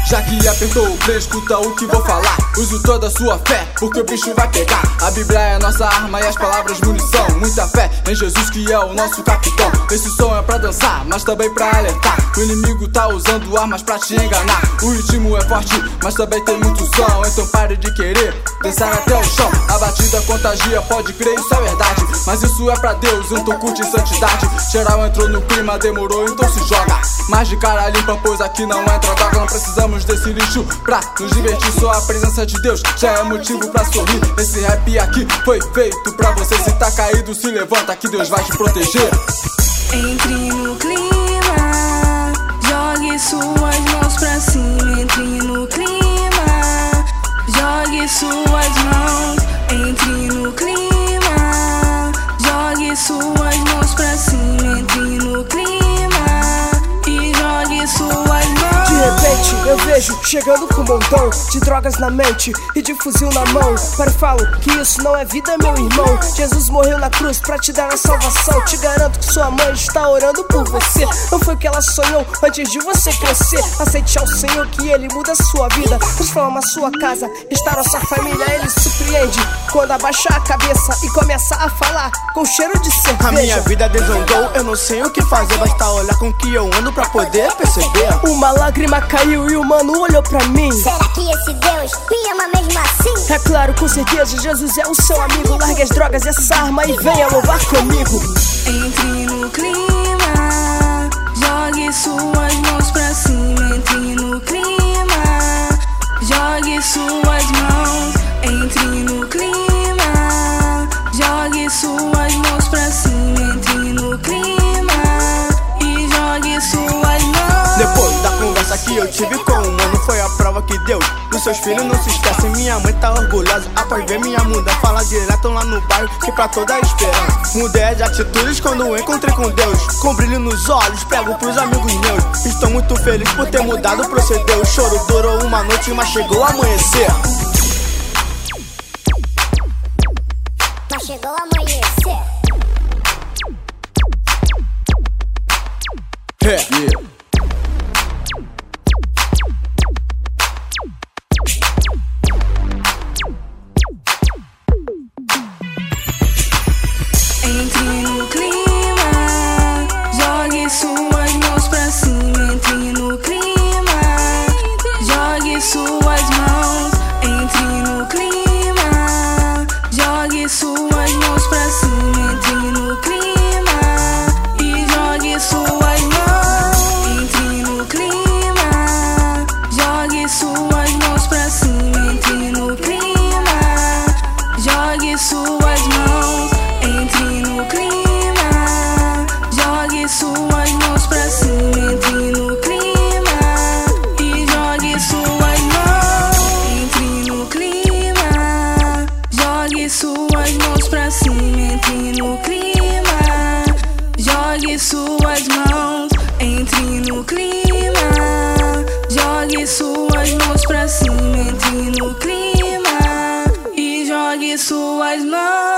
Já que apertou o play, escuta o que vou falar. Use toda a sua fé, porque o bicho vai pegar. A Bíblia é nossa arma e as palavras munição. Muita fé em Jesus que é o nosso capitão. Esse som é pra dançar, mas também pra alertar. O inimigo tá usando armas pra te enganar. O ritmo é forte, mas também tem muito som. Então pare de querer dançar até o chão. A batida contagia, pode crer, isso é verdade. Mas isso é pra Deus, então curte em santidade. Geral entrou no clima, demorou, então se joga. Mas de cara limpa, pois aqui não entra droga. Não precisamos desse lixo pra nos divertir. Só a presença de Deus já é motivo pra sorrir. Esse rap aqui foi feito pra você. Se tá caído, se levanta que Deus vai te proteger. Entre no clima, jogue suas mãos pra cima. Entre no clima, jogue suas mãos. Entre no clima, jogue suas mãos pra cima. Entre no clima e jogue suas mãos. De repente eu vejo chegando com um montão de drogas na mente e de fuzil na mão. Para falo que isso não é vida, meu irmão. Jesus morreu na cruz pra te dar a salvação. Te garanto que sua mãe está orando por você. Não foi o que ela sonhou antes de você crescer. Aceite ao Senhor que Ele muda a sua vida, transforma a sua casa, restaura a sua família. Ele surpreende quando abaixa a cabeça e começa a falar com cheiro de cerveja. A minha vida desandou, eu não sei o que fazer. Basta olhar com que eu ando pra poder perceber. Uma lágrima caiu e o mano olhou pra mim. Será que esse Deus me ama mesmo assim? É claro, com certeza, Jesus é o seu amigo. Largue as drogas e essa arma e venha louvar comigo. Entre no clima, jogue suas mãos pra cima. Entre no clima, jogue suas mãos. Entre no clima, jogue suas mãos pra cima. Entre no clima e jogue suas mãos. Depois da conversa que eu tive com o mano, foi a prova que Deus dos seus filhos não se esquece. Minha mãe tá orgulhosa após ver minha muda. Fala direto lá no bairro que pra toda a esperança. Mudei de atitudes quando encontrei com Deus. Com brilho nos olhos, prego pros amigos meus. Estou muito feliz por ter mudado o proceder. O choro durou uma noite, mas chegou a amanhecer. Mas chegou a amanhecer. Yeah. Entre no clima, jogue suas mãos pra cima. Entre no clima, jogue suas mãos. Entre no clima, jogue suas mãos pra cima. Entre no clima e jogue suas mãos. Entre no clima, jogue suas mãos pra cima. Entre no clima, jogue suas mãos. Entre no clima, jogue suas mãos pra cima. Entre no clima e jogue suas mãos. Entre no clima, jogue suas mãos pra cima. Entre no clima, jogue suas mãos. Entre no clima, jogue suas mãos pra cima. Entre no clima e jogue suas mãos.